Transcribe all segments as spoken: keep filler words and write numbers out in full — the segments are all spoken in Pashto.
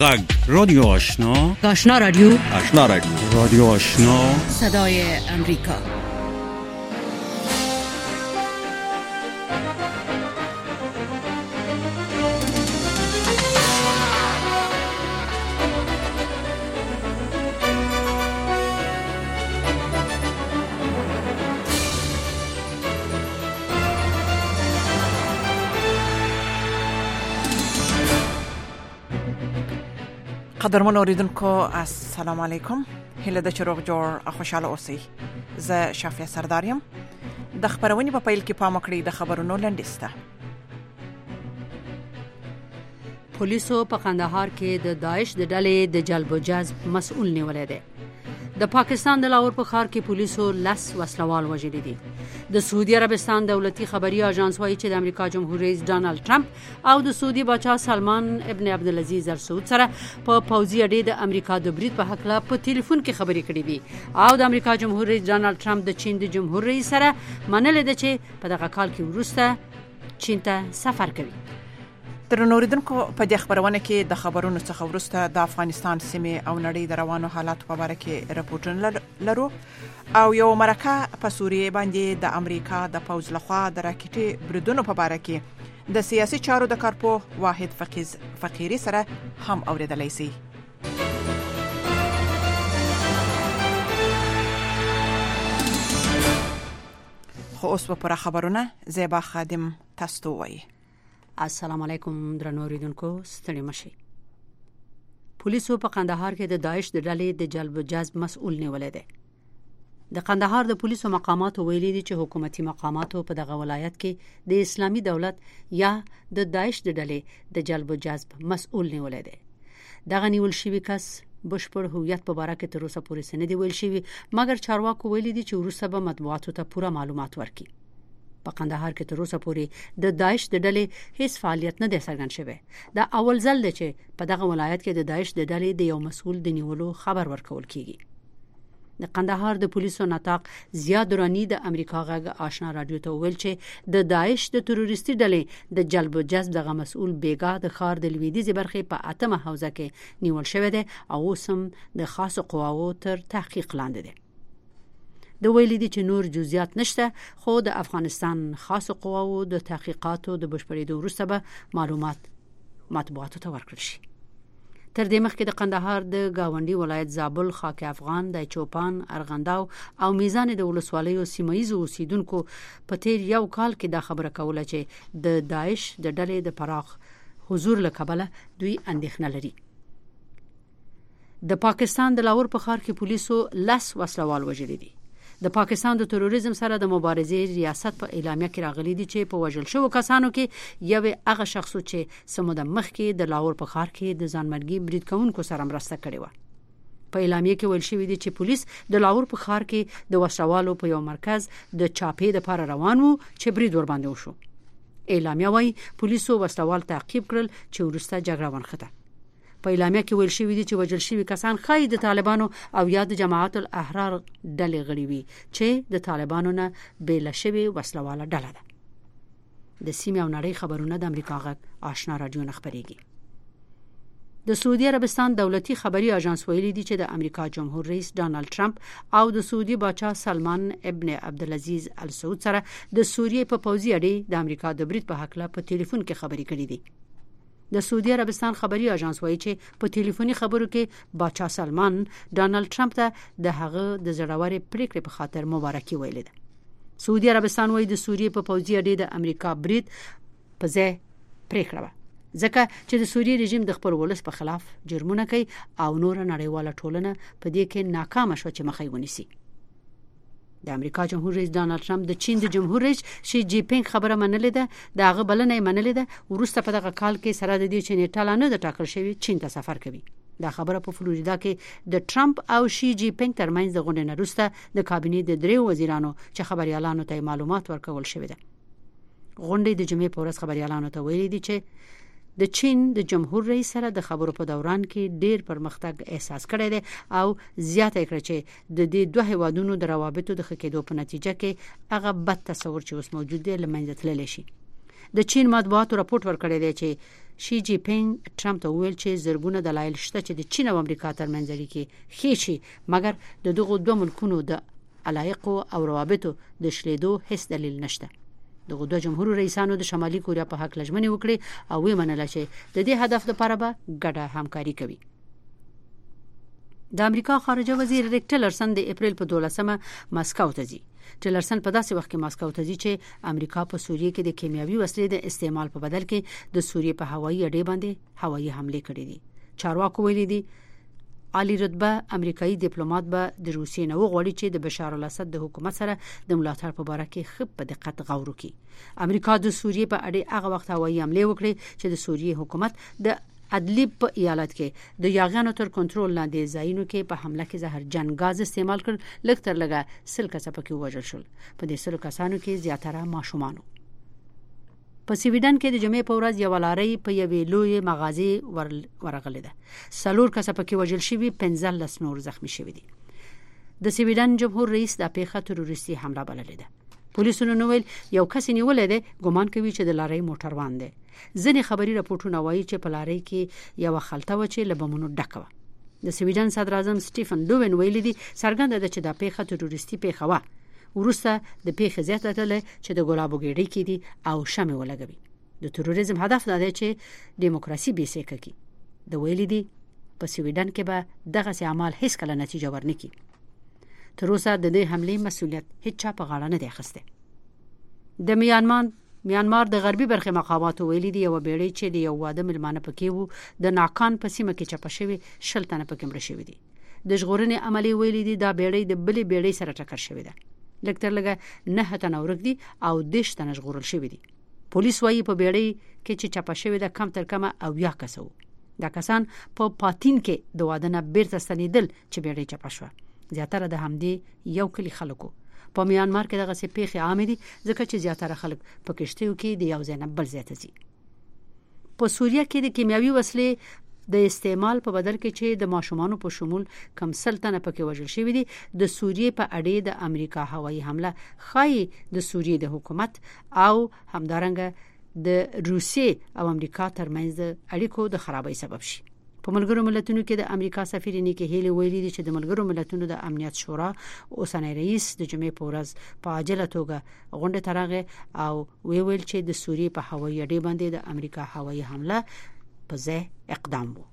غږ رادیو آشنا آشنا رادیو آشنا رادیو رادیو آشنا صدای امریکا. قدرمن اوریدونکو السلام علیکم. هله د چروغ جوړ او خوشاله اوسئ. زه شافیه سرداریم. د خبرونې په پیل کې پام وکړئ د خبرونو لنډیسته. پولیسو په قندهار کې د داعش د ډلې د جلب و جذب مسؤل نیولې ده. د پاکستان د لاهور په ښار کې پولیسو لس وسلوال وژلي دي. د سعودي عربستان دولتي خبري اژانس وايي چې د امریکا جمهور رئیس ډانلډ ټرمپ او د سعودي بادشاه سلمان ابن عبدالعزيز ال سعود سره په پوځي اډې د امریکا د برید په حق لا په ټلیفون کې خبرې کړې دي او د امریکا جمهور رئیس ډانلډ ټرمپ د چین د جمهور رئیس سره منل دي چې په دغه کال کې وروسته چین ته سفر کوي. تر اوریدونکو په دې خبرونه کې د خبرونو څخه وروسته د افغانستان سیمه او نړۍ د روانو حالات په اړه کې راپورټونه لرو او یو مرکه په سوریه باندې د امریکا د پوځ لخوا د راکټي بریدونو په اړه کې د سیاسي چارو د کارپو واحد فقیز فقيري سره هم اوریدلای شي. خو اوس په خبرونه زیبا خادم تاسو وایي. السلام علیکم درنو اوریدونکو، ستړي مشئ. پولیسو په قندهار کې د داعش د ډلې د جلب و جذب مسؤل نیولې ده. د قندهار د پولیسو مقاماتو ویلي دي چې حکومتي مقاماتو په دغه ولایت کې د اسلامي دولت یا د داعش د ډلې د جلب و جذب مسؤل نیولې ده. دغه نیول شوی کس بشپړ هویت په اړه کې تر اوسه پورې سند ویل شوی، مګر چارواکو ویلي دي چې وروسته به مطبوعاتو ته پوره معلومات ورکړي. په قندهار کې تر اوسه پورې د داعش د ډلې هیڅ فعالیت نه دی څرګند شوی. دا اول ځل دی چې په دغه ولایت کې د داعش د ډلې د یو مسؤل د نیولو خبر ورکول کیږي. د قندهار د پولیسو نطاق زیاد درانی د امریکا غږ آشنا رادیو ته ویل چې د داعش د تروریستي ډلې د جلب و جذب دغه مسؤل بیګا د ښار د لویدیځ برخې په اتمه حوزه کې نیول شوی دی او اوس هم د خاصو قواوو تر تحقیق لاندې دی. د ویلي دي چې نور جزئیات نشته، خو د افغانستان خاصو قواوو د تحقیقاتو د بشپړېدو وروسته به معلومات مطبوعاتو ته ورکړل شي. تر دې مخکې د قندهار د گاونډي ولایت زابل، خاک افغان، د چوپان، ارغنداو او میزان د ولسوالیو سیمایي اوسیدونکو په تیر یو کال کې دا خبره کوله چې د داعش د ډلې د پراخ حضور له کبله دوی اندېښنه لري. د پاکستان د لاهور په ښار کې پولیسو لس وسلوال وژلي دي. د پاکستان د تروریزم سره د مبارزې ریاست په اعلامیه کې راغلي دي چې په وژل شوو کسانو کې یو هغه شخص چې سمود مخ کې د لاهور په ښار کې د ځانمرګي برید کوونکو سره مرسته کړې و. په اعلامیه کې ویل شوی دی چې پولیس د لاهور په ښار کې د وسلوالو په یو مرکز د چاپې لپاره روان وو چې برید ور باندې وشو. اعلامیه وايي پولیسو وسلوال تعقیب کړل چې ورسته جګړه ونښته. په اعلامیه کې ویل شوی دی چې وژل شوی کسان خای د طالبانو او یا د جماعت الاحرار ډلې غړي وي چې د طالبانو نه بیل شوی وسلواله ډله ده. د سیمې او نړۍ خبرونه د امریکا غږ آشنا رادیو نه خبريږي. د سعودي عربستان دولتي خبري اژانس ویلي دي چې د امریکا جمهور رئیس ډانلډ ټرمپ او د سعودي بادشاه سلمان ابن عبدالعزيز ال سعود سره د سوریې په پوځي اډې د امریکا د برید په حق لا په ټلیفون کې خبرې کړې دي. د سعودي عربستان خبري اژانس وایي چې په ټلیفوني خبرو کې بادشاه سلمان ډانلډ ټرمپ ته د هغه د زړورې پریکړې په خاطر مبارکي ویلې ده. سعودي عربستان وایي د سوریې په پوځي اډې د امریکا برید په ځای پریکړه وه، ځکه چې د سوریې رژیم د خپل ولس په خلاف جرمونه کوي او نور نړیواله ټولنه په دې کې ناکام شوه چې مخې ونیسي. د امریکا جمهور رئیس ډانلډ ټرمپ د چین د جمهور رئیس شي جی پینګ خبره منلې ده، د هغه بلنه منلې ده. ورسته په دغه کال کې سره د دې چې نیټه نه د ټاکل شوی چین ته سفر کوي. دا خبره په فلوریدا کې د ټرمپ او شي جی پینګ ترمنځ د غونډې نه وروسته د کابینې د دریو وزیرانو چې خبريالانو ته معلومات ورکول شوی ده. غونډې د جمعې په ورځ خبريالانو ته ویلي دي چې د چین د جمهور رئیس سره د خبرو په دوران کې ډیر پرمختګ احساس کړی دی او زیاته کړی چې د دې دوه هیوادونو د روابطو د ښه کېدو په نتیجه کې هغه بد تصور چې اوس موجود دی له منځه تللی شي. د چین مطبوعاتو راپورټ ورکړی دی چې شي جی پینګ ټرمپ ته ویل چې زرګونه دلایل شته چې د چین او امریکا ترمنځ اړیکې ښې شي، مګر د دغو دوه ملکونو د علایقو او روابطو د شلیدو هیڅ دلیل نشته. دغه دوه جمهور رئیسانو د شمالي کوریا په حق لجمنې وکړي او ویمنله چې د دې هدف لپاره به ګډه همکاري کوي. د امریکا خارجه وزیر ریک ټیلرسن د اپریل په دولسمه مسکو ته ځي. ټیلرسن په داسې وخت کې مسکو ته ځي چې امریکا په سوریه کې د کیمیاوي وسلې د استعمال په بدل کې د سوریه په هوایي اډې باندې هوایي حمله کړې دي. چارواکو ویلي دي عالی رتبه امریکایي ډیپلوماټ به د روسیې نه وغواړي چې د بشار الاسد د حکومت سره د ملاتړ په اړه کې خپ په دقت غور وکړي. امریکا د سوریه په اړه هغه وخت هوایي حمله وکړي چې د سوریه حکومت د ادلیب په ایالت کې د یاغیانو تر کنټرول لاندې ځایونو کې په حمله کې زهرجن غاز استعمال کړ. لږ تر لږه سل کسه پکې وژل شول. په دې سلو کسانو کې زیاتره ماشومان وو. په سویډن کې د جمعې په ورځ یو لارۍ په یوې لوی مغازې ورغلې ده. څلور کسه پکې وژل شوي، پنځلس نور زخمی شوي دي. د سویډن جمهور رئیس د پیښه تروریستي حمله بللې ده. پولیسونو نو ویل یو کس نیولې ده، ګمان کوي چې د لارۍ موټروان دی. ځینې خبري راپورټونه وایي چې په لارۍ کې یو خلطه و چې له بمونو ډکه وه. د سویډن صدر اعظم سټیفن لوون ویلي دي څرګنده ده چې دا پیښه تروریستي پیښه وه. ورسته د پیښې زیاته کړل چې د ګلابو ګېډۍ کې دي او شمع ولګوي. د تروریزم هدف دا دی چې دیموکراسي بیسیکه کی. د ویلي دي په سویډن کې به دغه سي اعمال هیڅ کله نتیجه ورنکي. تر اوسه د دې حملې مسؤلیت هیڅ چا په غاړه نه دی اخیسته. د میانمار میانمار د غربي برخې مقاماتو ویلي دي یو بیړۍ چې د یو واده ملمانه پکې وو د ناکان په سیمه کې چپه شوی شل تنه پکې مړه شوي دي. د ژغورنې عملي ویلي دي دا بیړۍ د بلې بیړۍ سره ټکر شوې ده. لږ تر لږه نه تنه ورک دي او دېرش تنه ژغورل شوي دي. پولیس وایي په بیړۍ کې چې چپه شوې ده کم تر کمه اویا کسه وو. دا کسان په پاتین کې د واده نه بیرته ستنېدل چې بیړۍ چپه شوه. زیاتره د همدې یو کلی خلکو. په میانمار کې دغه څه پیښې عامې دي ځکه چې زیاتره خلک په کشتیو کې د یو ځای نه بل ځای ته ځي. په سوریه کې د کیمیاوي وسلې د استعمال په بدل کې چې د ماشومانو په شمول کم سل تنه پکې وژل شوي دي. د سوریې په اړې د امریکا هوایي حمله ښایي د سوریې د حکومت او همدارنګه د روسیې او امریکا ترمنځ د اړیکو د خرابۍ سبب شي. په ملګرو ملتونو کې د امریکا سفیر نیکی هیلی ویلي دي چې د ملګرو ملتونو د امنیت شورا اوسنی رئیس د جمعې په ورځ په عاجله توګه غونډه ته راغی او وی ویل چې د سوریې په هوایي اډې باندې د امریکا هوایي حمله په ځای اقدام وو.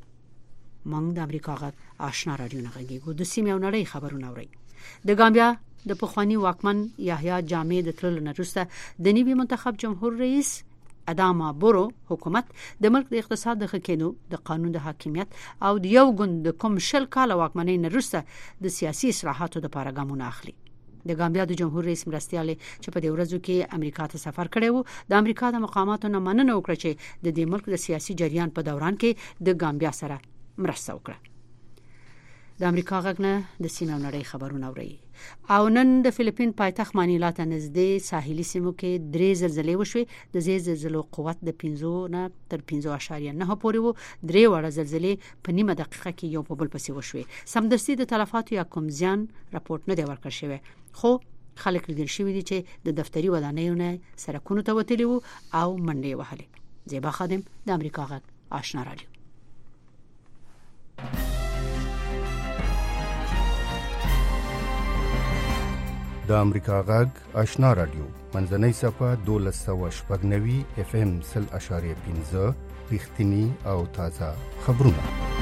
موږ د امریکا غږ آشنا رادیو نه غږیږو. د سیمې او نړۍ خبرونه اورئ. د گامبیا د پخوانی واکمن یحیی جامع د تللو نه وروسته د نوي منتخب جمهور رئیس اداما بورو حکومت د ملک د اقتصاد د ښه کېدو، د قانون د حاکمیت او د یو ګوند د کوم شل کاله واکمنۍ نه وروسته د سیاسي اصلاحاتو لپاره ګامونه اخلي. د گامبیا د جمهور رئیس مرستیال چې په دې ورځو کې امریکا ته سفر کړی وو د امریکا د مقاماتو نه مننه وکړه چې د دې ملک د سیاسي جریان په دوران کې د گامبیا سره مرسته وکړه. د امریکا غږ نه د سیمې او نړۍ خبرونه اورئ. او نن د فلیپین پایتخت مانیلا ته نږدې ساحلي سیمو کې درې زلزلې وشوې. د دې زلزلو قوت د پنځه نه تر پنځه اعشاریه نه پورې وو. درې وړه زلزلې په نیمه دقیقه کې یو په بل پسې وشوې. سمدستي د تلفاتو یا کوم زیان راپورټ نه دی ورکړل شوی، خو خلک لیدل شوي دي چې د دفتري ودانیو نه سرکونو ته وتلي وو او منډې وهلې. زیبا خادم د امریکا غږ آشنا رادیو. د امریکا غږ آشنا رادیو منځنۍ صفه دولس سوه شپږ نوي اف ام سل اشاریه پنځه رښتینی او تازه خبرونه.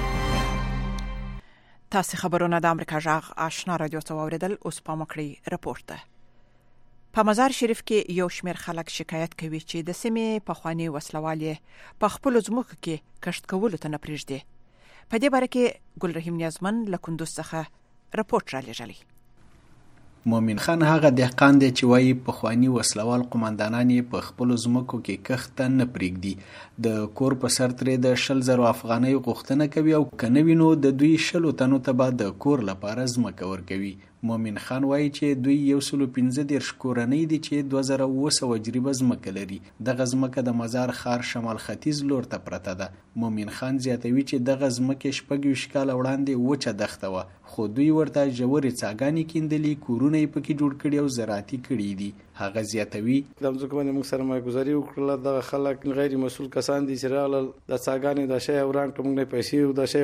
تاسو خبرونه د امریکا غږ آشنا رادیو څخه اوریدل. اوس په مکړی راپورټ ده. په مزار شریف کې یو شمېر خلک شکایت کوي چې د سیمې په خواني وسلوالي په خپل ځمکو کې کښت کولو ته نه پریږدي. په دې باره کې ګل رحیم نیازمن له کندوز څخه راپورټ را لېږلی. مومن خان هغه دهقان دی چې وایي پخواني وسلوال قومندانان یې په خپلو ځمکو کې کښت ته نه پرېږدي. د کور په سر ترې د شل زرو افغانیو غوښتنه کوي او که نه وي نو د دوی شلو تنو ته به د کور لپاره ځمکه ورکوي. مومن خان وایي چې دوی یو سل پنځه دېرش کورنۍ دي چې دوه زره اوه سوه جریبه ځمکه لري. دغه ځمکه د مزار ښار شمال ختیځ لور ته پرته ده. مومن خان زیاتوي چې دغه ځمکې شپږ ویشت کاله وړاندې وچه دښته وه، خو دوی ورته ژورې څاګانې کیندلي، کورونه یې پکې جوړ کړي او زراعتي کړي دي. هغه زیاتوي د ځمکو باندې موږ سرمایه‌ګذاري وکړله، دغه خلک غیر مسؤل کسان دي چې راغلل د څاګانې د شی وران کوم نه پیسې او د شی